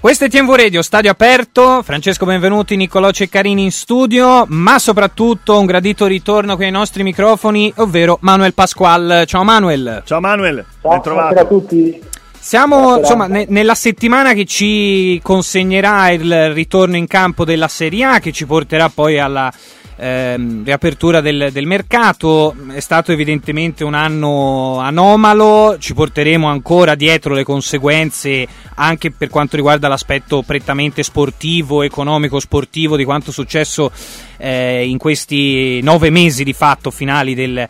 Questo è TMV Radio, stadio aperto, Francesco Benvenuti, Niccolò Ceccarini in studio, ma soprattutto un gradito ritorno qui ai nostri microfoni, ovvero Manuel Pasqual. Ciao Manuel. Ciao Manuel, ben trovato. Ciao a tutti. Siamo nella settimana che ci consegnerà il ritorno in campo della Serie A, che ci porterà poi alla riapertura del mercato. È stato evidentemente un anno anomalo, ci porteremo ancora dietro le conseguenze anche per quanto riguarda l'aspetto prettamente sportivo, economico sportivo di quanto successo in questi 9 mesi di fatto finali del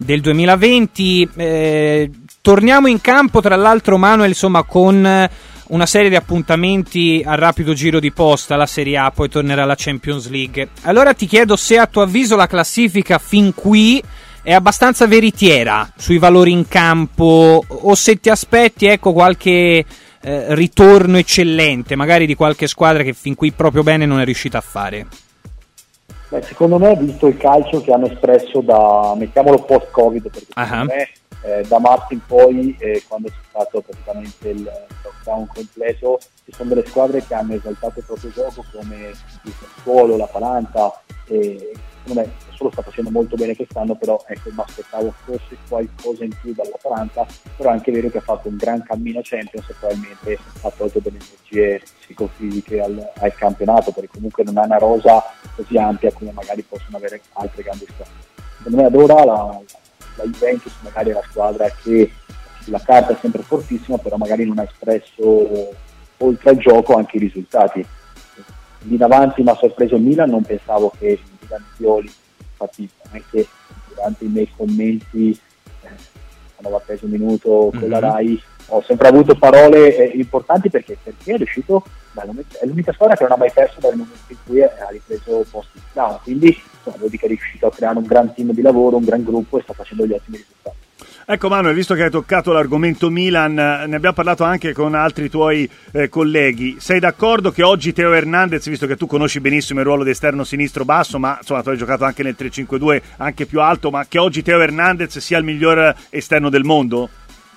2020. Torniamo in campo, tra l'altro Manuel, insomma, con una serie di appuntamenti a rapido giro di posta. La Serie A, poi tornerà la Champions League. Allora ti chiedo se a tuo avviso la classifica fin qui è abbastanza veritiera sui valori in campo, o se ti aspetti qualche ritorno eccellente magari di qualche squadra che fin qui proprio bene non è riuscita a fare. Beh, secondo me, visto il calcio che hanno espresso mettiamolo post-Covid, perché secondo me da marzo in poi, quando c'è stato praticamente il lockdown completo, ci sono delle squadre che hanno esaltato il proprio gioco, come il Sassuolo, l'Atalanta, e secondo me solo sta facendo molto bene quest'anno, però mi aspettavo forse qualcosa in più dall'Atalanta. Però è anche vero che ha fatto un gran cammino Champions e probabilmente ha tolto delle energie psicofisiche al campionato, perché comunque non ha una rosa così ampia come magari possono avere altre grandi squadre. Secondo me ad ora la Juventus magari è la squadra che sulla carta è sempre fortissima, però magari non ha espresso oltre al gioco anche i risultati. Lì in avanti mi ha sorpreso il Milan, non pensavo che il Milan Pioli, infatti anche durante i miei commenti al 90° minuto con la Rai ho sempre avuto parole importanti, perché è riuscito, è l'unica squadra che non ha mai perso dal momento in cui ha ripreso posti down, quindi vuol dire che è riuscito a creare un gran team di lavoro, un gran gruppo, e sta facendo gli ottimi risultati. Ecco Manuel, visto che hai toccato l'argomento Milan, ne abbiamo parlato anche con altri tuoi colleghi. Sei d'accordo che oggi Theo Hernandez, visto che tu conosci benissimo il ruolo di esterno sinistro basso, ma insomma tu hai giocato anche nel 3-5-2 anche più alto, ma che oggi Theo Hernandez sia il miglior esterno del mondo?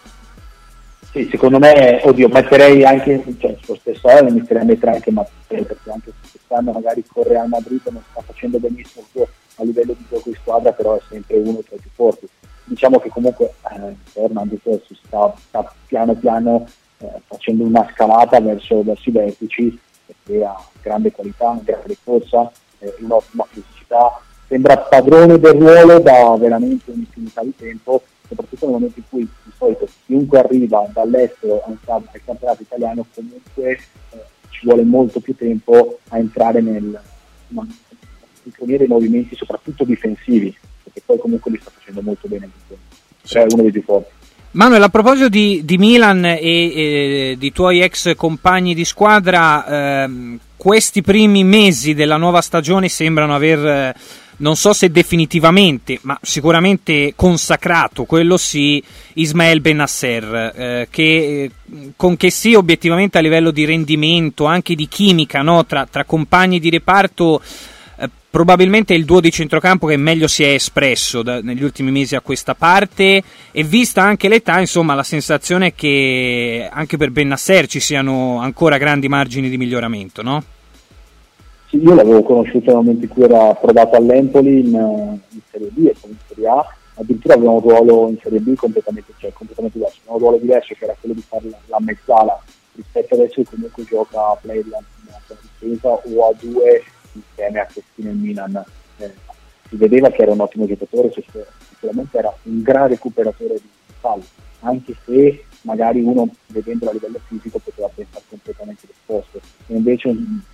Sì, secondo me, metterei anche, sullo stesso anno inizierei a mettere anche Matteo, perché anche se quest'anno magari con Real Madrid non sta facendo benissimo a livello di gioco di squadra, però è sempre uno tra i più forti. Diciamo che comunque Hernandez sta piano piano facendo una scalata verso i vertici, perché ha grande qualità, una grande corsa, un'ottima fisicità, sembra padrone del ruolo da veramente un'infinità di tempo, soprattutto nel momento in cui di solito chiunque arriva dall'estero al campionato italiano comunque ci vuole molto più tempo a entrare nel inseguire i movimenti, soprattutto difensivi, perché poi comunque li sta facendo molto bene, cioè è uno dei più forti. Manuel, a proposito di Milan e di tuoi ex compagni di squadra, questi primi mesi della nuova stagione sembrano aver, non so se definitivamente, ma sicuramente consacrato, quello sì, Ismael Bennacer, che sì, obiettivamente a livello di rendimento, anche di chimica, no, tra compagni di reparto, probabilmente è il duo di centrocampo che meglio si è espresso negli ultimi mesi a questa parte, e vista anche l'età, insomma, la sensazione è che anche per Bennacer ci siano ancora grandi margini di miglioramento, no? Sì, io l'avevo conosciuto nel momento in cui era provato all'Empoli in Serie B e poi in Serie A, addirittura aveva un ruolo in Serie B completamente diverso, un ruolo diverso, che era quello di fare la mezzala, rispetto adesso che comunque gioca a playland in difesa o a due insieme a questi nel Milan. Si vedeva che era un ottimo giocatore, sicuramente era un gran recuperatore di falli, anche se magari uno vedendolo a livello fisico poteva pensare completamente l'opposto, e invece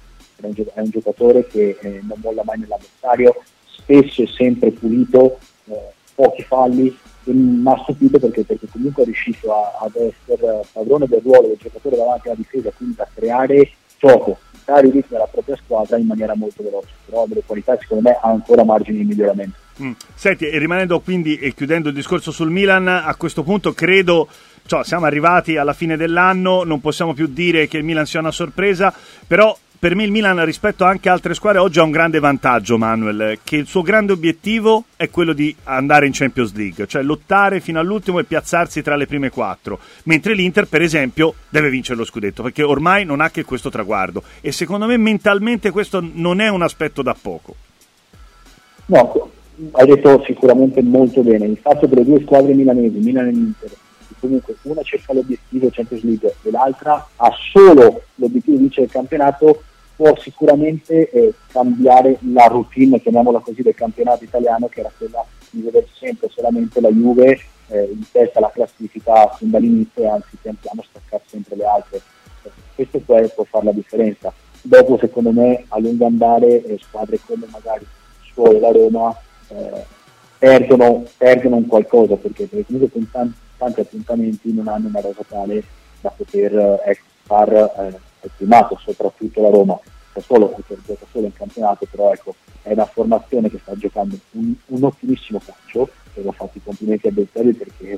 è un giocatore che non molla mai nell'avversario, spesso è sempre pulito, pochi falli, e mi ha stupito perché comunque è riuscito ad essere padrone del ruolo del giocatore davanti alla difesa, quindi da creare gioco, dare il ritmo alla propria squadra in maniera molto veloce, però delle qualità secondo me ha ancora margini di miglioramento. Senti, e rimanendo quindi e chiudendo il discorso sul Milan, a questo punto credo, siamo arrivati alla fine dell'anno, non possiamo più dire che il Milan sia una sorpresa, però per me il Milan rispetto anche a altre squadre oggi ha un grande vantaggio, Manuel, che il suo grande obiettivo è quello di andare in Champions League, cioè lottare fino all'ultimo e piazzarsi tra le prime 4, mentre l'Inter per esempio deve vincere lo scudetto, perché ormai non ha che questo traguardo, e secondo me mentalmente questo non è un aspetto da poco. No, hai detto sicuramente molto bene. Il fatto che le due squadre milanesi, Milan e Inter, comunque una cerca l'obiettivo Champions League e l'altra ha solo l'obiettivo di vincere il campionato, può sicuramente cambiare la routine, chiamiamola così, del campionato italiano, che era quella di vedere sempre solamente la Juve in testa alla classifica sin dall'inizio, e anzi pian piano staccare sempre le altre. Questo può fare la differenza. Dopo, secondo me, a lungo andare squadre come magari Sassuolo e la Roma perdono un qualcosa, perché comunque con tanti appuntamenti non hanno una rosa tale da poter far al primato, soprattutto la Roma. Sassuolo gioca solo in campionato, però ecco, è una formazione che sta giocando un ottimissimo calcio, e ho fatto i complimenti a Beltelli perché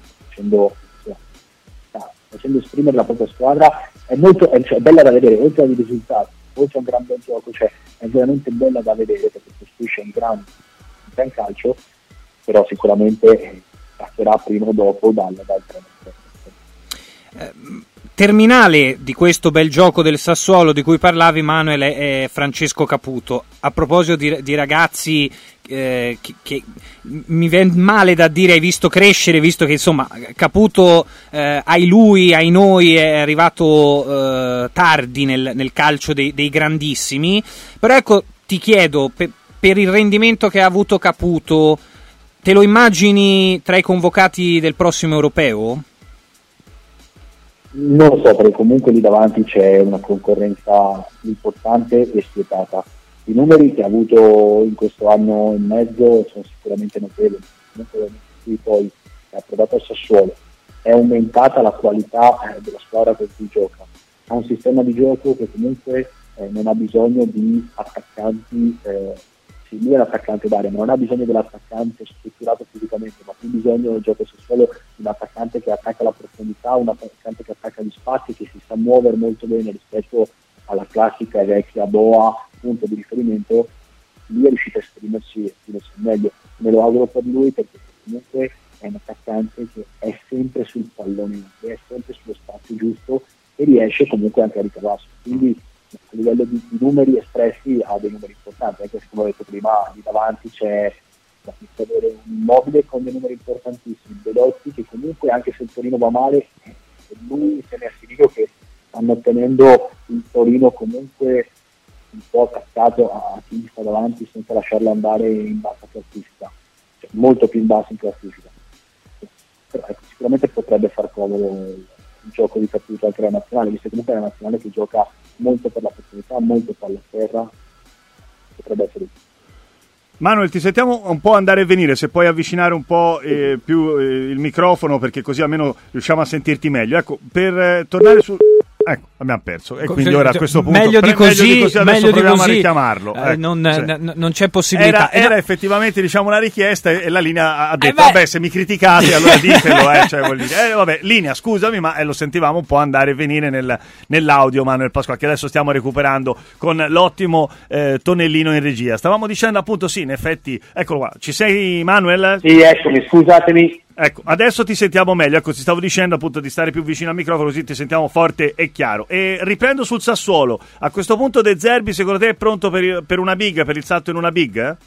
sta facendo esprimere la propria squadra, è bella da vedere, oltre ai risultati, oltre a un gran bel gioco, cioè è veramente bella da vedere perché costruisce un gran calcio, però sicuramente passerà prima o dopo dal trainer. Terminale di questo bel gioco del Sassuolo di cui parlavi, Manuel, è Francesco Caputo. A proposito di ragazzi che mi viene male da dire hai visto crescere, visto che insomma Caputo ai noi è arrivato tardi nel calcio dei grandissimi, però ecco, ti chiedo, per il rendimento che ha avuto Caputo, te lo immagini tra i convocati del prossimo europeo? Non lo so, perché comunque lì davanti c'è una concorrenza importante e spietata. I numeri che ha avuto in questo anno e mezzo sono sicuramente notevoli. Qui poi ha provato al Sassuolo, è aumentata la qualità della squadra con cui gioca. Ha un sistema di gioco che comunque non ha bisogno di attaccanti, lui è l'attaccante d'aria, ma non ha bisogno dell'attaccante strutturato fisicamente, ma più bisogno del gioco sessuale di un attaccante che attacca la profondità, un attaccante che attacca gli spazi, che si sa muovere molto bene rispetto alla classica e vecchia boa, punto di riferimento. Lui è riuscito a esprimersi meglio. Me lo auguro per lui, perché comunque è un attaccante che è sempre sul pallone, è sempre sullo spazio giusto e riesce comunque anche a ricavarsi. Quindi a livello di numeri espressi ha dei numeri importanti, anche se come ho detto prima lì davanti c'è da avere un Immobile con dei numeri importantissimi, Belotti che comunque anche se il Torino va male, lui se ne è Sirigo che stanno ottenendo il Torino comunque un po' attaccato a chi sta davanti senza lasciarlo andare in bassa classifica, cioè molto più in basso in classifica, però ecco, sicuramente potrebbe far comodo il gioco di Caputo anche la nazionale, visto che comunque è una nazionale che gioca molto per la profondità, molto palla a terra, potrebbe essere. Manuel, ti sentiamo un po' andare e venire, se puoi avvicinare un po' più il microfono, perché così almeno riusciamo a sentirti meglio. Ecco, per tornare su... Ecco, abbiamo perso, e quindi ora a questo punto meglio di così adesso proviamo a richiamarlo. Ecco, non c'è possibilità. Era effettivamente, diciamo, una richiesta, e la linea ha detto vabbè, se mi criticate allora ditelo, cioè vuol dire vabbè, linea, scusami, ma lo sentivamo un po' andare e venire nell'audio, Manuel Pasquale, che adesso stiamo recuperando con l'ottimo Tonellino in regia. Stavamo dicendo appunto, sì, in effetti, eccolo qua, ci sei, Manuel? Sì, eccomi, scusatemi. Ecco, adesso ti sentiamo meglio. Ecco, ti stavo dicendo appunto di stare più vicino al microfono, così ti sentiamo forte e chiaro. E riprendo sul Sassuolo. A questo punto De Zerbi, secondo te è pronto per una big, per il salto in una big?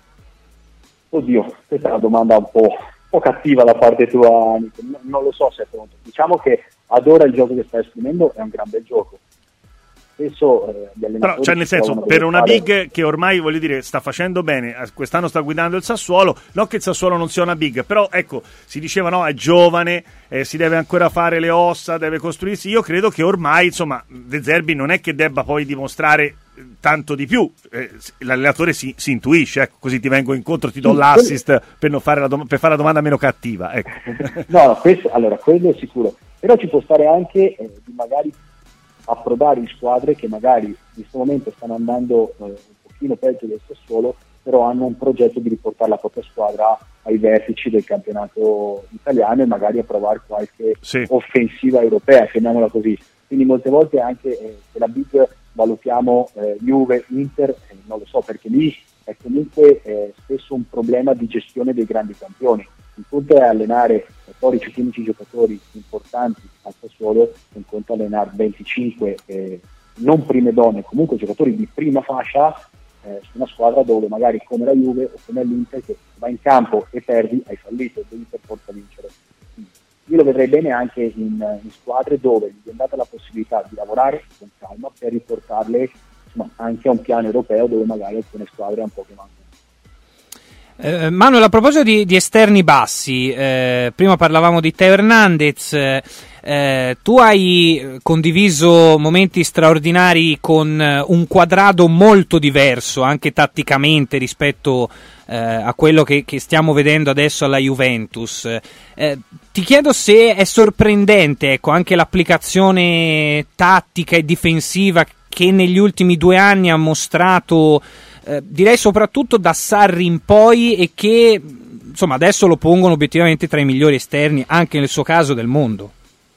Oddio, questa è una domanda un po' cattiva da parte tua, Nico. Non lo so se è pronto. Diciamo che ad ora il gioco che sta esprimendo è un gran bel gioco. Spesso gli allenatori, però, cioè, nel senso, per una big che ormai, voglio dire, sta facendo bene, quest'anno sta guidando il Sassuolo, non che il Sassuolo non sia una big, però ecco, si diceva no, è giovane, si deve ancora fare le ossa, deve costruirsi. Io credo che ormai, insomma, De Zerbi non è che debba poi dimostrare tanto di più, l'allenatore si intuisce, ecco, così ti vengo incontro, ti do l'assist per fare la domanda meno cattiva, ecco. No, quello è sicuro, però ci può stare anche di magari approdare in squadre che magari in questo momento stanno andando un pochino peggio del Sassuolo, però hanno un progetto di riportare la propria squadra ai vertici del campionato italiano e magari a provare qualche offensiva europea, chiamiamola così. Quindi molte volte anche se la big valutiamo Juve, Inter, non lo so, perché lì è comunque spesso un problema di gestione dei grandi campioni. Un conto è allenare 14-15 giocatori importanti al Sassuolo, un conto è allenare 25 non prime donne, comunque giocatori di prima fascia su una squadra dove magari come la Juve o come l'Inter, che va in campo e perdi, hai fallito, devi per forza vincere. Io lo vedrei bene anche in squadre dove gli è data la possibilità di lavorare con calma per riportarle anche a un piano europeo, dove magari alcune squadre un po' che mancano. Manuel, a proposito di esterni bassi, prima parlavamo di Teo Hernandez, tu hai condiviso momenti straordinari con un quadrado molto diverso anche tatticamente rispetto a quello che stiamo vedendo adesso alla Juventus. Ti chiedo se è sorprendente, ecco, anche l'applicazione tattica e difensiva che negli ultimi 2 anni ha mostrato, direi soprattutto da Sarri in poi, e che insomma adesso lo pongono obiettivamente tra i migliori esterni anche nel suo caso del mondo.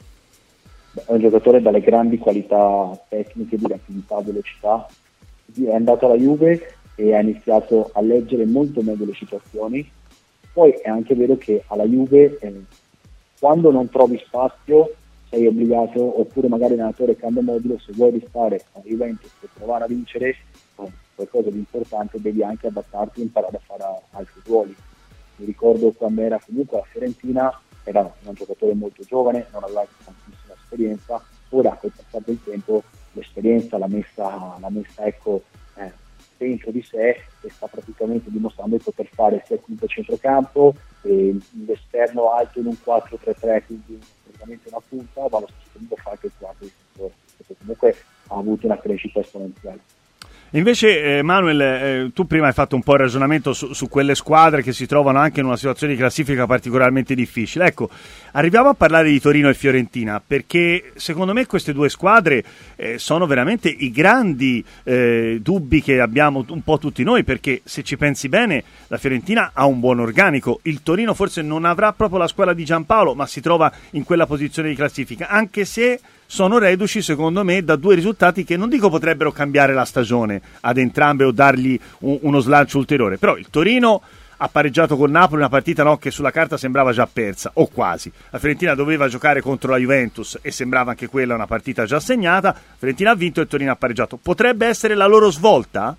È un giocatore dalle grandi qualità tecniche, di rapidità, velocità. È andato alla Juve e ha iniziato a leggere molto meglio le situazioni. Poi è anche vero che alla Juve quando non trovi spazio sei obbligato, oppure magari l'allenatore cambia modulo, se vuoi restare a Juventus per provare a vincere qualcosa di importante, devi anche adattarti e imparare a fare altri ruoli. Mi ricordo quando era comunque a Fiorentina, era un giocatore molto giovane, non aveva tantissima esperienza. Ora col passare del tempo l'esperienza l'ha messa ecco, dentro di sé, e sta praticamente dimostrando di poter fare sia il quinto centrocampo, l'esterno alto in un 4-3-3, quindi praticamente una punta, ma allo stesso tempo fa anche il quarto difensore, perché comunque ha avuto una crescita esponenziale. Invece Manuel, tu prima hai fatto un po' il ragionamento su quelle squadre che si trovano anche in una situazione di classifica particolarmente difficile. Ecco, arriviamo a parlare di Torino e Fiorentina, perché secondo me queste 2 squadre sono veramente i grandi dubbi che abbiamo un po' tutti noi, perché se ci pensi bene la Fiorentina ha un buon organico, il Torino forse non avrà proprio la squadra di Giampaolo, ma si trova in quella posizione di classifica, anche se sono reduci secondo me da 2 risultati che non dico potrebbero cambiare la stagione ad entrambe o dargli uno slancio ulteriore, però il Torino ha pareggiato con Napoli, una partita che sulla carta sembrava già persa, o quasi. La Fiorentina doveva giocare contro la Juventus e sembrava anche quella una partita già segnata. La Fiorentina ha vinto e il Torino ha pareggiato. Potrebbe essere la loro svolta?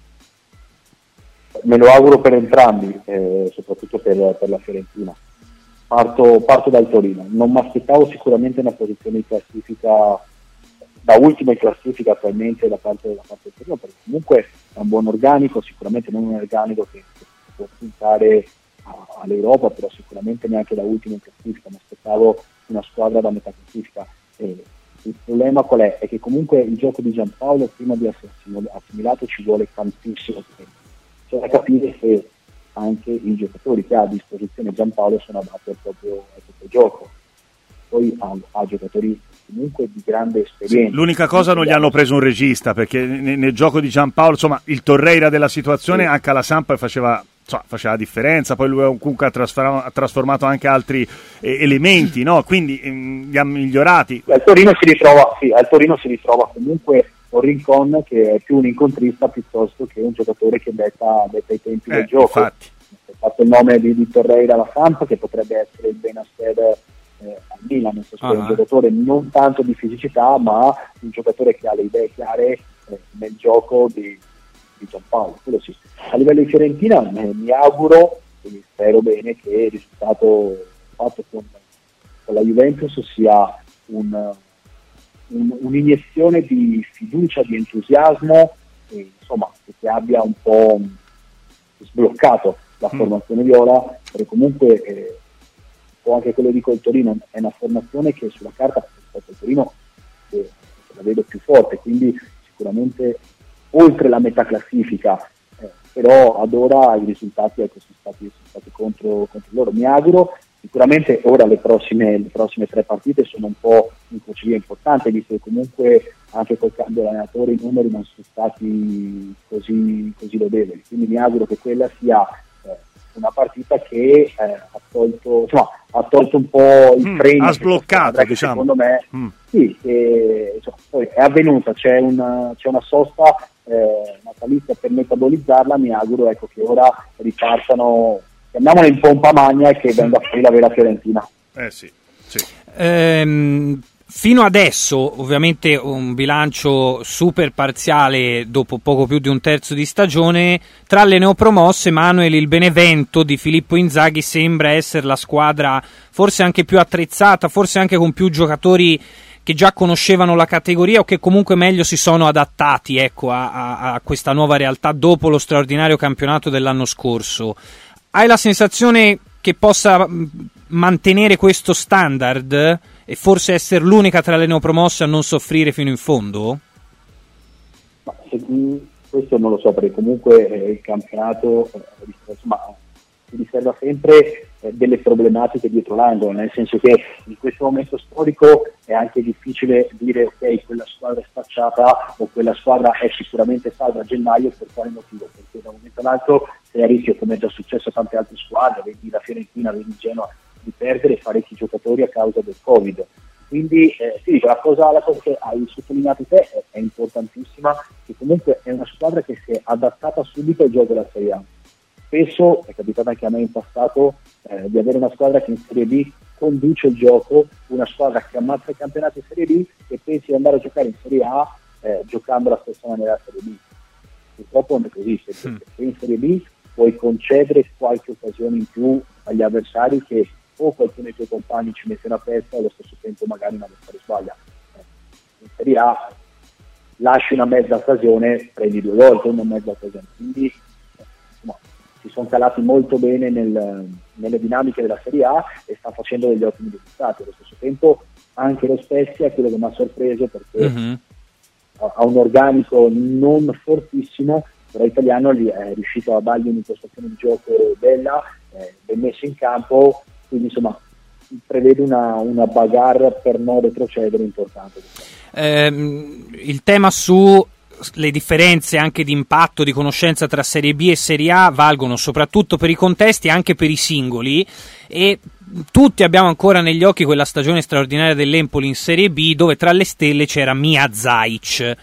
Me lo auguro per entrambi, soprattutto per la Fiorentina. Parto dal Torino. Non mi aspettavo sicuramente una posizione di classifica da ultima in classifica attualmente da parte del Torino, perché comunque è un buon organico, sicuramente non un organico che può puntare all'Europa, però sicuramente neanche da ultimo in classifica. Mi aspettavo una squadra da metà classifica. Il problema qual è? È che comunque il gioco di Giampaolo, prima di essere assimilato, ci vuole tantissimo tempo. C'è da capire se anche i giocatori che ha a disposizione Giampaolo sono adatti al proprio gioco. Poi ha giocatori comunque di grande esperienza. Sì, l'unica cosa, non gli hanno preso un regista, perché nel gioco di Giampaolo, insomma, il Torreira della situazione, sì, anche alla Samp faceva la differenza. Poi lui comunque ha trasformato anche altri elementi, no? Quindi li ha migliorati. Al Torino si ritrova comunque un Rincon che è più un incontrista piuttosto che un giocatore che detta i tempi del gioco. Infatti. Ho fatto il nome di Torreira alla Samp, che potrebbe essere il Benacer al Milan, nel senso che è un giocatore non tanto di fisicità, ma un giocatore che ha le idee chiare nel gioco di Giampaolo. Quello sì. A livello di Fiorentina mi auguro e spero bene che il risultato fatto con la Juventus sia un'iniezione di fiducia, di entusiasmo, e, insomma, che abbia un po' sbloccato la formazione viola, perché comunque o anche quello di col Torino è una formazione che sulla carta rispetto al Torino la vedo più forte, quindi sicuramente oltre la metà classifica, però ad ora i risultati sono stati contro loro. Mi auguro, sicuramente ora le prossime 3 partite sono un po' un crocevia importante, visto che comunque anche col cambio dell'allenatore i numeri non sono stati così lodevoli, quindi mi auguro che quella sia una partita che ha tolto un po' il freno, ha sbloccato, diciamo. Secondo me sì, poi è avvenuta, c'è una sosta natalizia per metabolizzarla. Mi auguro, ecco, che ora ripartano, chiamiamola in pompa magna, e che venga fuori la vera Fiorentina. Sì. Fino adesso ovviamente un bilancio super parziale dopo poco più di un terzo di stagione. Tra le neopromosse, Manuel, il Benevento di Filippo Inzaghi sembra essere la squadra forse anche più attrezzata, forse anche con più giocatori che già conoscevano la categoria o che comunque meglio si sono adattati, ecco, a questa nuova realtà dopo lo straordinario campionato dell'anno scorso. Hai la sensazione che possa mantenere questo standard e forse essere l'unica tra le neopromosse a non soffrire fino in fondo? Ma questo non lo so, perché comunque il campionato si riserva sempre delle problematiche dietro l'angolo, nel senso che in questo momento storico è anche difficile dire ok, quella squadra è spacciata o quella squadra è sicuramente salva a gennaio. Per quale motivo? Perché da un momento all'altro sei a rischio, come è già successo a tante altre squadre, vedi la Fiorentina, vedi Genoa, di perdere parecchi giocatori a causa del Covid. Quindi la cosa che hai sottolineato te è importantissima, che comunque è una squadra che si è adattata subito al gioco della Serie A. Spesso è capitato anche a me in passato di avere una squadra che in Serie B conduce il gioco, una squadra che ammazza il campionato in Serie B e pensi di andare a giocare in Serie A giocando alla stessa maniera della Serie B. Purtroppo non è così, perché in Serie B puoi concedere qualche occasione in più agli avversari, che o qualcuno dei tuoi compagni ci mette una festa e allo stesso tempo magari un avversario sbaglia. In Serie A lasci una mezza occasione, prendi 2 volte una mezza occasione. Quindi si sono calati molto bene nelle dinamiche della Serie A e sta facendo degli ottimi risultati. Allo stesso tempo anche lo Spezia è quello che mi ha sorpreso, perché ha un organico non fortissimo, però Italiano è riuscito a dargli un'impostazione di gioco bella, ben messo in campo, quindi insomma prevede una bagarre per non retrocedere importante. Il tema su le differenze anche di impatto, di conoscenza tra Serie B e Serie A valgono soprattutto per i contesti e anche per i singoli, e tutti abbiamo ancora negli occhi quella stagione straordinaria dell'Empoli in Serie B dove tra le stelle c'era Mia Zajc.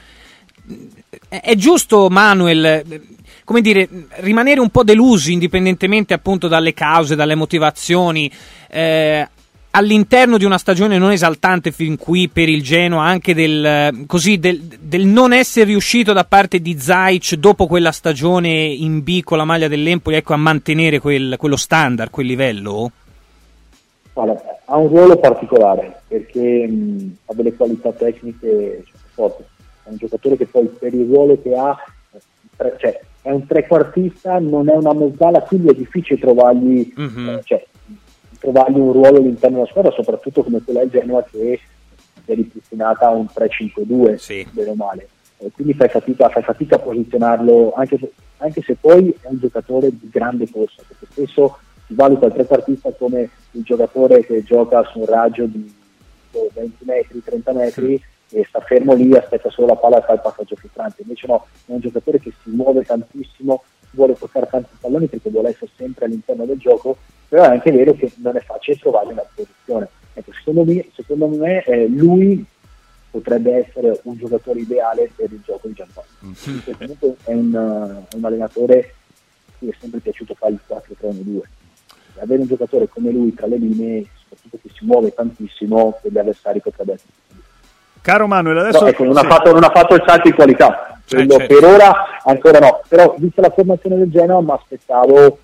È giusto, Manuel, come dire, rimanere un po' delusi indipendentemente appunto dalle cause, dalle motivazioni, all'interno di una stagione non esaltante fin qui per il Genoa, anche del non essere riuscito da parte di Zajc dopo quella stagione in B con la maglia dell'Empoli, ecco, a mantenere quello standard, quel livello? Guarda, ha un ruolo particolare perché ha delle qualità tecniche forti, è un giocatore che poi per il ruolo che ha, cioè è un trequartista, non è una mezzala, quindi è difficile trovargli un ruolo all'interno della squadra, soprattutto come quella del Genoa che è ripristinata a un 3-5-2, bene o male. Quindi fai fatica a posizionarlo, anche se poi è un giocatore di grande corsa, perché spesso si valuta il trequartista come il giocatore che gioca su un raggio di 20 metri, 30 metri e sta fermo lì, aspetta solo la palla e fa il passaggio filtrante. Invece no, è un giocatore che si muove tantissimo, vuole toccare tanti palloni perché vuole essere sempre all'interno del gioco, però è anche vero che non è facile trovare una posizione. Ecco, secondo me lui potrebbe essere un giocatore ideale per il gioco di Giampaolo. Comunque è un allenatore cui è sempre piaciuto fare il 4-3-1-2. Avere un giocatore come lui tra le linee, soprattutto che si muove tantissimo, per gli avversari potrebbe essere. Caro Manuel, adesso non ha fatto il salto di qualità, certo. Per ora ancora no, però vista la formazione del Genoa mi aspettavo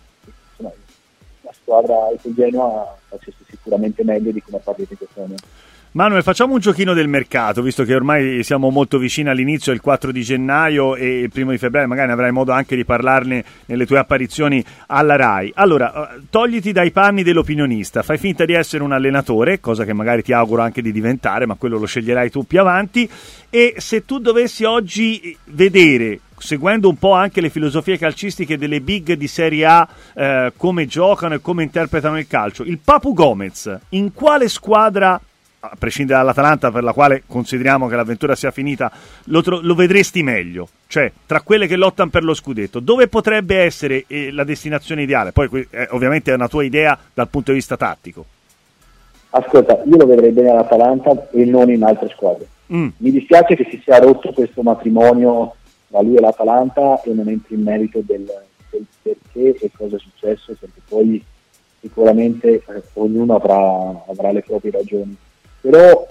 la squadra del Genoa facesse sicuramente meglio di come ha partito in questo momento. Manuel, facciamo un giochino del mercato, visto che ormai siamo molto vicini all'inizio, il 4 di gennaio e il 1 di febbraio, magari avrai modo anche di parlarne nelle tue apparizioni alla RAI. Allora, togliti dai panni dell'opinionista, fai finta di essere un allenatore, cosa che magari ti auguro anche di diventare, ma quello lo sceglierai tu più avanti, e se tu dovessi oggi vedere, seguendo un po' anche le filosofie calcistiche delle big di Serie A, come giocano e come interpretano il calcio, il Papu Gomez, in quale squadra a prescindere dall'Atalanta, per la quale consideriamo che l'avventura sia finita, lo vedresti meglio? Cioè, tra quelle che lottano per lo scudetto, dove potrebbe essere la destinazione ideale? Poi ovviamente è una tua idea dal punto di vista tattico. Ascolta, io lo vedrei bene all'Atalanta e non in altre squadre. Mi dispiace che si sia rotto questo matrimonio tra lui e l'Atalanta e non entri in merito del perché e cosa è successo, perché poi sicuramente ognuno avrà le proprie ragioni. Però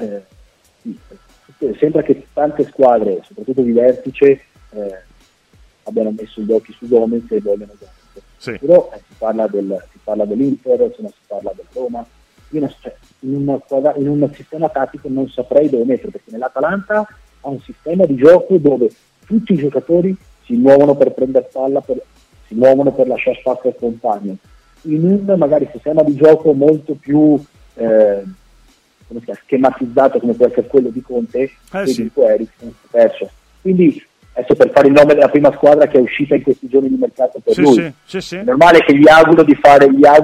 sembra che tante squadre, soprattutto di vertice, abbiano messo gli occhi su Gomez e vogliono Gomez. Sì. Però si parla dell'Inter, si parla del Roma. Io in un sistema tattico non saprei dove mettere, perché nell'Atalanta ha un sistema di gioco dove tutti i giocatori si muovono per prendere palla, si muovono per lasciare spazio al compagno. In un magari sistema di gioco molto più schematizzato come può essere quello di Conte, sì. Eriksen perso. Quindi adesso, per fare il nome della prima squadra che è uscita in questi giorni di mercato per lui, sì. È normale che gli auguro di fare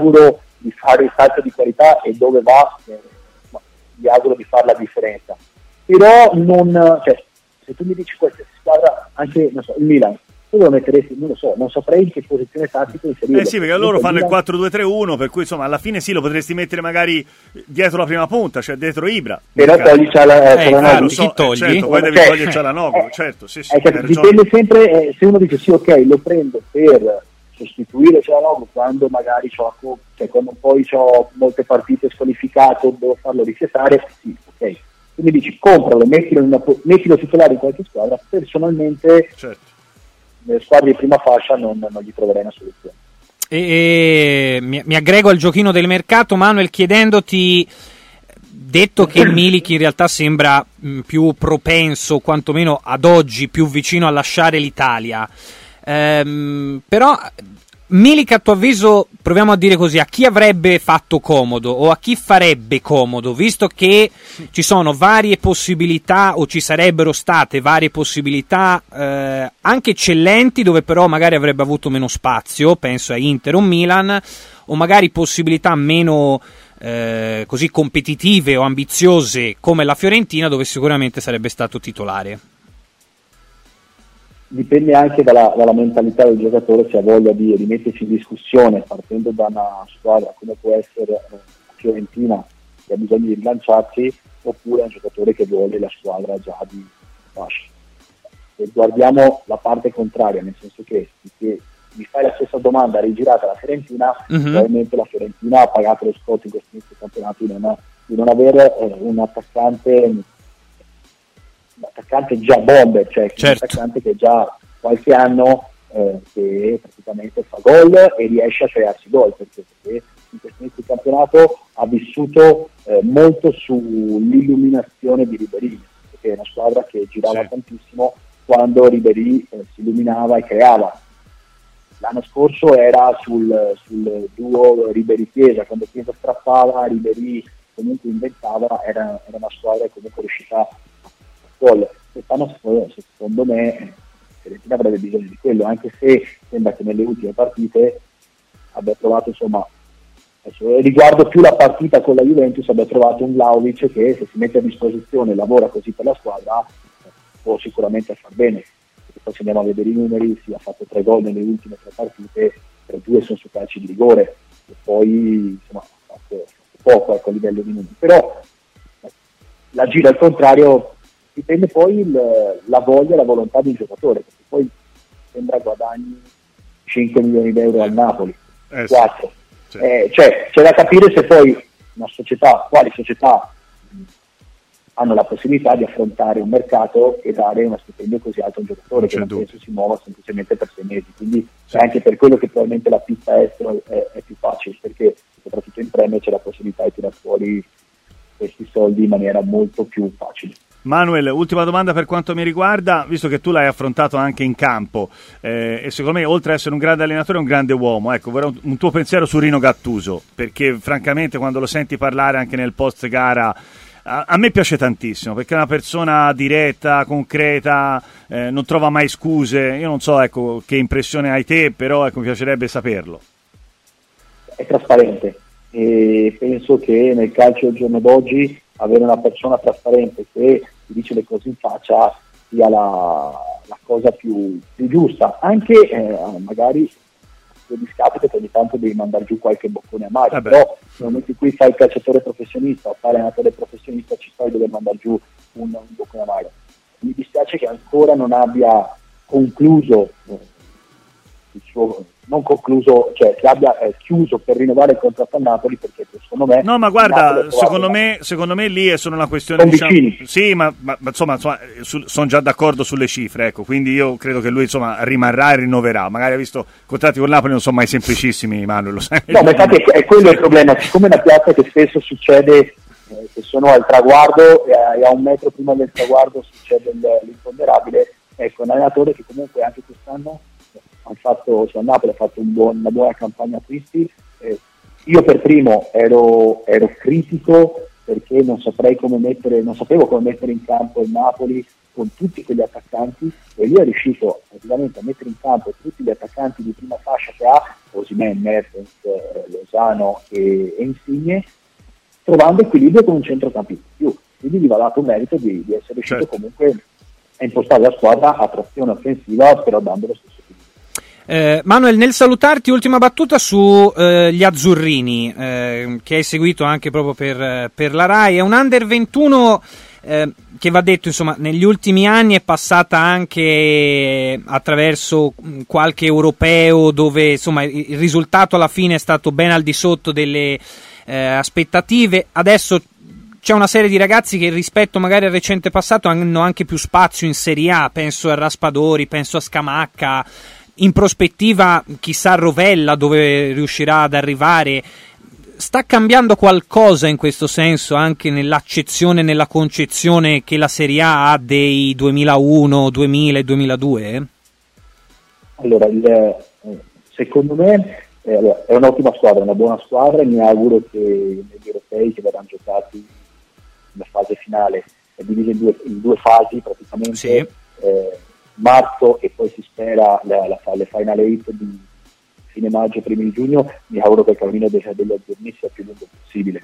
il salto di qualità, e dove va gli auguro di fare la differenza. Però se tu mi dici qualsiasi squadra, anche il Milan, tu lo metteresti, non lo so, non saprei in che posizione tattica inserirlo. Sì, perché loro fanno il 4-2-3-1, per cui insomma alla fine sì, lo potresti mettere magari dietro la prima punta, cioè dietro Ibra. Però togli Cialanoglu. Chi togli? Certo, poi devi togliere Cialanoglu, certo, sì. Dipende sempre, se uno dice sì, ok, lo prendo per sostituire Cialanoglu quando magari quando poi ho molte partite squalificato, devo farlo risettare, sì, ok. Quindi dici compralo, mettilo titolare in qualche squadra. Personalmente nelle squadre di prima fascia non gli troverei una soluzione. E mi aggrego al giochino del mercato, Manuel, chiedendoti, detto che Milik in realtà sembra più propenso, quantomeno ad oggi più vicino a lasciare l'Italia, però Milik, a tuo avviso, proviamo a dire così, a chi avrebbe fatto comodo o a chi farebbe comodo, visto che ci sono varie possibilità, o ci sarebbero state varie possibilità anche eccellenti, dove però magari avrebbe avuto meno spazio, penso a Inter o Milan, o magari possibilità meno così competitive o ambiziose come la Fiorentina, dove sicuramente sarebbe stato titolare. Dipende anche dalla mentalità del giocatore, se ha voglia di rimetterci in discussione partendo da una squadra come può essere la Fiorentina, che ha bisogno di rilanciarsi, oppure un giocatore che vuole la squadra già di fascia. Se guardiamo la parte contraria, nel senso che mi fai la stessa domanda rigirata alla Fiorentina, probabilmente la Fiorentina ha pagato lo scotto in questo inizio campionato di non avere un attaccante già bomber, cioè un attaccante che già qualche anno che praticamente fa gol e riesce a crearsi gol, perché in questo inizio di campionato ha vissuto molto sull'illuminazione di Ribéry, perché è una squadra che girava tantissimo quando Ribéry si illuminava e creava. L'anno scorso era sul duo Ribéry-Chiesa, quando Chiesa strappava, Ribéry comunque inventava, era una squadra comunque riuscita a gol. Quest'anno secondo me Fiorentina avrebbe bisogno di quello, anche se sembra che nelle ultime partite abbia trovato, insomma, riguardo più la partita con la Juventus, abbia trovato un Vlahovic che, se si mette a disposizione e lavora così per la squadra, può sicuramente far bene. Perché poi, se andiamo a vedere i numeri, ha fatto 3 gol nelle ultime 3 partite, per 2 sono su calci di rigore, e poi insomma ha fatto poco a livello di numeri. Però la gira al contrario, dipende poi la voglia e la volontà di un giocatore, perché poi sembra guadagni 5 milioni di euro al Napoli, 4. Cioè c'è da capire se poi quali società hanno la possibilità di affrontare un mercato e dare uno stipendio così alto a un giocatore, che non penso si muova semplicemente per 6 mesi. Quindi è anche per quello che probabilmente la pista estero è più facile, perché soprattutto in premio c'è la possibilità di tirare fuori questi soldi in maniera molto più facile. Manuel, ultima domanda per quanto mi riguarda, visto che tu l'hai affrontato anche in campo e secondo me, oltre ad essere un grande allenatore, è un grande uomo. Ecco, vorrei un tuo pensiero su Rino Gattuso, perché francamente quando lo senti parlare anche nel post gara a me piace tantissimo, perché è una persona diretta, concreta, non trova mai scuse. Io non so, ecco, che impressione hai te, però ecco, mi piacerebbe saperlo. È trasparente e penso che nel calcio del giorno d'oggi avere una persona trasparente che ti dice le cose in faccia sia la cosa più giusta, anche magari a discapito che ogni tanto devi mandare giù qualche boccone a mare, però nel momento in cui fai il calciatore professionista o fai l'allenatore professionista ci puoi dover mandare giù un boccone a mare. Mi dispiace che ancora non abbia concluso il suo, non concluso, cioè che abbia chiuso per rinnovare il contratto a Napoli, perché secondo me... No, ma guarda, secondo me lì è solo una questione, diciamo, sì, ma insomma sono già d'accordo sulle cifre, ecco, quindi io credo che lui insomma rimarrà e rinnoverà. Magari ha visto contratti con Napoli non sono mai semplicissimi, Manuel, lo sai. No, ma infatti è quello il problema, siccome è una piazza che spesso succede che sono al traguardo e a un metro prima del traguardo succede l'imponderabile, ecco, un allenatore che comunque anche quest'anno a Napoli ha fatto una buona campagna acquisti. Io per primo ero critico perché non sapevo come mettere in campo il Napoli con tutti quegli attaccanti, e lui è riuscito praticamente a mettere in campo tutti gli attaccanti di prima fascia che ha, Osimhen, Mertens, Lozano e Insigne, trovando equilibrio con un centrocampista in più, quindi gli va dato merito di essere riuscito comunque a impostare la squadra a trazione offensiva, però dando lo stesso equilibrio. Manuel, nel salutarti, ultima battuta su gli azzurrini, che hai seguito anche proprio per la Rai. È un under 21 che, va detto, insomma, negli ultimi anni è passata anche attraverso qualche europeo dove insomma il risultato alla fine è stato ben al di sotto delle aspettative. Adesso c'è una serie di ragazzi che rispetto magari al recente passato hanno anche più spazio in Serie A, penso a Raspadori, penso a Scamacca, in prospettiva chissà Rovella dove riuscirà ad arrivare. Sta cambiando qualcosa in questo senso anche nell'accezione, nella concezione che la Serie A ha dei 2001, 2000 e 2002? Allora, secondo me è un'ottima squadra, una buona squadra, e mi auguro che negli europei che verranno giocati nella fase finale è divisa in due fasi praticamente, sì. Marzo e poi si spera le Final 8 di fine maggio, primi di giugno. Mi auguro che il cammino degli azzurrini sia più lungo possibile.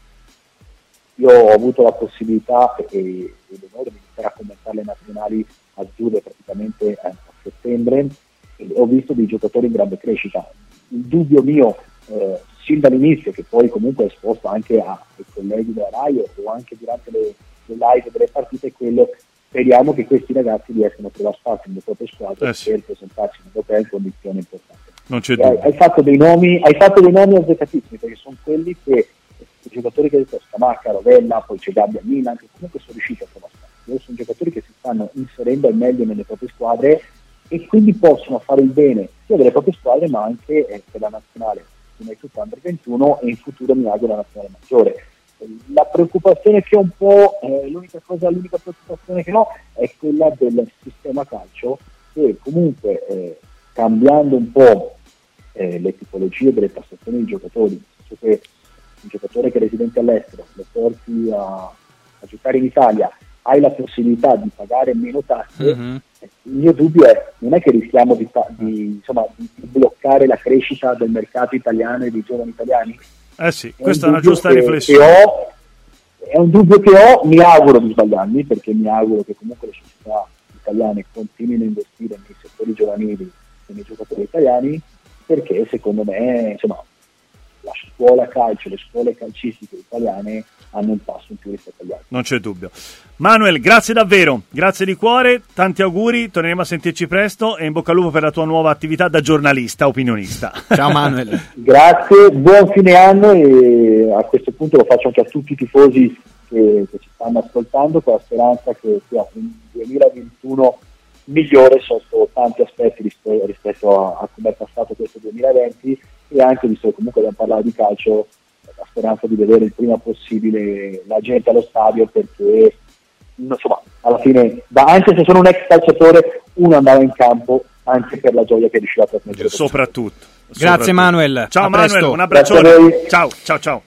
Io ho avuto la possibilità e l'onore di iniziare a commentare le nazionali azzurre praticamente a settembre, e ho visto dei giocatori in grande crescita. Il dubbio mio sin dall'inizio, che poi comunque è esposto anche ai colleghi della Rai o anche durante le live delle partite, è quello: speriamo che questi ragazzi riescano a trovare spazio nelle proprie squadre per presentarsi in europea in condizioni importanti. Non c'è dubbio. Hai fatto dei nomi azzeccatissimi, perché sono quelli che i giocatori che hai detto, Scamacca, Rovella, poi c'è Gabbia, Milan, che comunque sono riusciti a trovare spazio. Sono giocatori che si stanno inserendo al meglio nelle proprie squadre e quindi possono fare il bene sia delle proprie squadre ma anche per la nazionale, innanzitutto Under 21, e in futuro mi auguro la nazionale maggiore. La preoccupazione che ho un po', l'unica preoccupazione che ho è quella del sistema calcio, che comunque cambiando un po' le tipologie delle tassazioni dei giocatori, nel senso che un giocatore che è residente all'estero lo porti a giocare in Italia, hai la possibilità di pagare meno tasse. Il mio dubbio è: non è che rischiamo di bloccare la crescita del mercato italiano e dei giovani italiani? Sì, questa è una giusta riflessione. È un dubbio che ho, mi auguro di sbagliarmi, perché mi auguro che comunque le società italiane continuino a investire nei settori giovanili e nei giocatori italiani, perché secondo me insomma la scuola calcio, le scuole calcistiche italiane hanno un passo in più rispetto agli altri. Non c'è dubbio. Manuel, grazie davvero, grazie di cuore, tanti auguri, torneremo a sentirci presto e in bocca al lupo per la tua nuova attività da giornalista, opinionista. Ciao Manuel. Grazie, buon fine anno, e a questo punto lo faccio anche a tutti i tifosi che ci stanno ascoltando, con la speranza che sia un 2021 migliore sotto tanti aspetti rispetto a come è passato questo 2020, e anche, visto che comunque abbiamo parlato di calcio, la speranza di vedere il prima possibile la gente allo stadio, perché insomma alla fine, anche se sono un ex calciatore, uno andava in campo anche per la gioia che riusciva a trasmettere. Soprattutto. Grazie Manuel. Ciao Manuel, un abbraccione. Ciao.